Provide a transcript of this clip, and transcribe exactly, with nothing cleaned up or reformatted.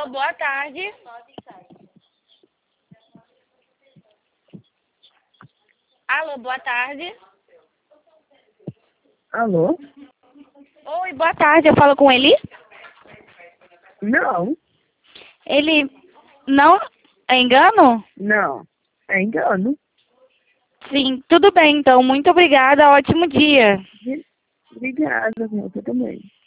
Alô, boa tarde. Alô, boa tarde. Alô? Oi, boa tarde. Eu falo com ele? Não, Ele não é engano? não. É engano. Sim, tudo bem então. Muito obrigada. Ótimo dia. Obrigada, você também.